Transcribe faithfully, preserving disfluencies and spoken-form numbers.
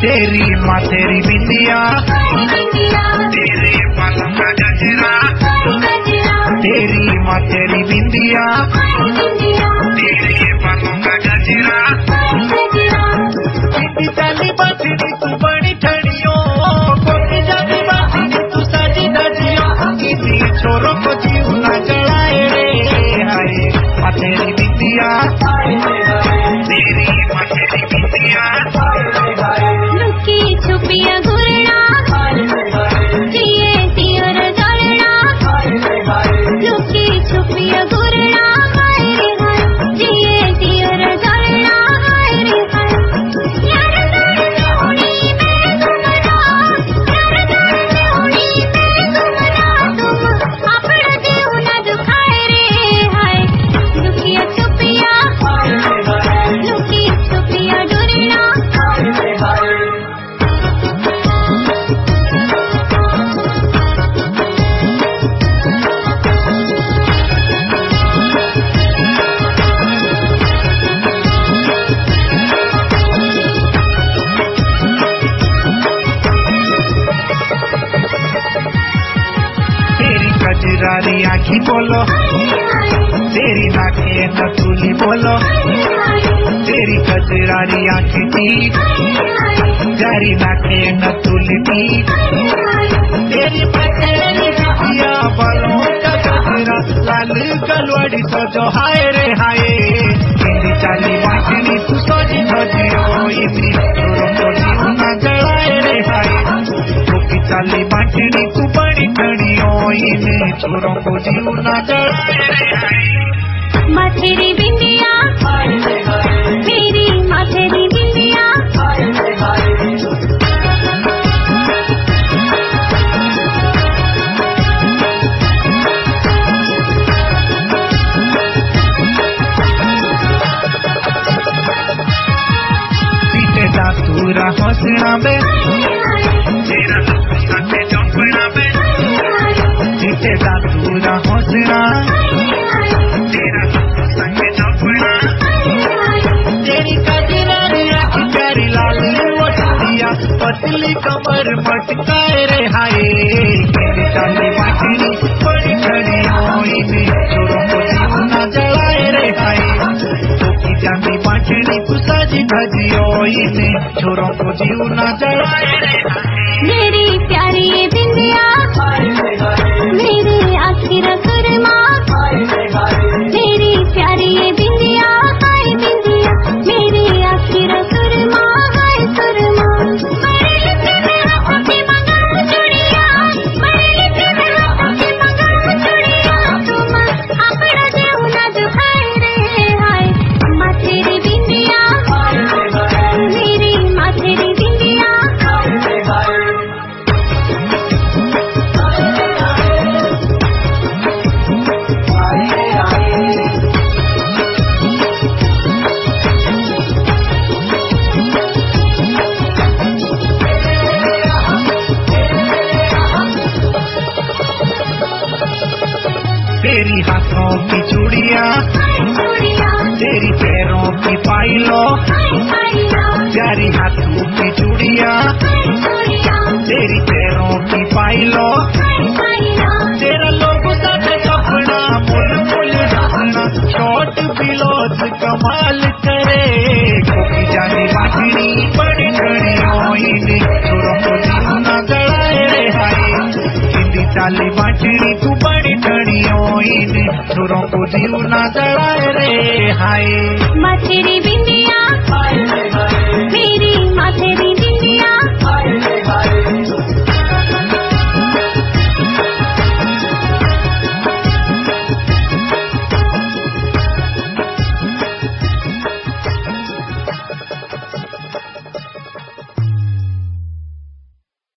तेरी माँ तेरी बिंदिया, तेरे बालों का गजरा, तेरी माँ तेरी बिंदिया, तेरे बालों का गजरा। चाली बाटनी तू बड़ी ठड़ियों, कोई जाती बाटनी तू साजी दाजियों, किसी छोरों को जीव न जलाए रे हाय। माँ तेरी बिंदिया, तेरी माँ तेरी बिंदिया, लुकी छुपिया घुरना, जिए तियर जलना, लुकी छुपिया घुरना, जिए तियर जलना। यार तुमने उड़ी मेरे तुमरा, यार तुमने उड़ी मेरे तुमरा, तुम अपना जीव न दुखाए रे हाय। लुकिया छुपिया, लुकी छुपिया डुरना, तेरी कजरारी आँखी बोलो, तेरी नाके नथुली बोलो, तेरी कजरारी आँखी थी, तेरी नाके नथुली थी, तेरी पतेली बिटिया बालों का गजरा, लाल गलवाड़ी सजो हाय रे हाय। इंदी चाली बाटनी तू सोजी भजियो, इंदी छोरों को जीव न जलाए रे हाय। की चाली बाटनी तू बड़ी ठड़ियों, इन्हें छोरों को जीव न जलाए रे हाय। माँ तेरी बिंदिया, मेरी माँ तेरी बिंदिया, पीटे दातूरा हौसला बे, तेरा साथे चौपड़ा बे, पीटे दातूरा हौसला, तेरा साथे चौपड़ा। तेरी कजरारी आँखी प्यारी लाल वटलिया, पतली कमर मटकाए रे हाय। तेरी चाली बाटनी बड़ी ठड़ियों, इन्हें छोरों को जीव न जलाए रे हाय। की चांदी बाटनी तू साजी भजियो, इन्हें छोरों को जीव न जलाए रे हाय। मेरी प्यारी ये बिंदिया, मेरी आखिर सुरमा, मेरी प्यारी ये बिंदिया, हाय बिंदिया, मेरी आखिर सुरमा, हाय सुरमा। मेरे लिपि में हाथों की मंगल चूड़ियां, मेरे लिपि में हाथों की मंगल चूड़ियां, तुम अपना जीव न दुखाए रे हाय। माँ तेरी बिंदिया, मेरी माँ तेरी बिंदिया, तेरी हाथों की चूड़िया, तेरी पैरों की पायलों, प्यारी हाथों की चूड़िया, तेरी पैरों की पायलों, तेरा लोग साथे सपना मुल मुल हंसना, शॉर्ट बिलोज कमाल करे। कोकी जानी बाटनी बड़ी ठड़ियों, इन्हें छोरों को जीव न जलाए रे हाय। इंदी चाली बाटनी तू बड़ी ठड़ियों, इन्हें छोरों को जीव न जलाए रे हाय। माँ तेरी बिंदिया,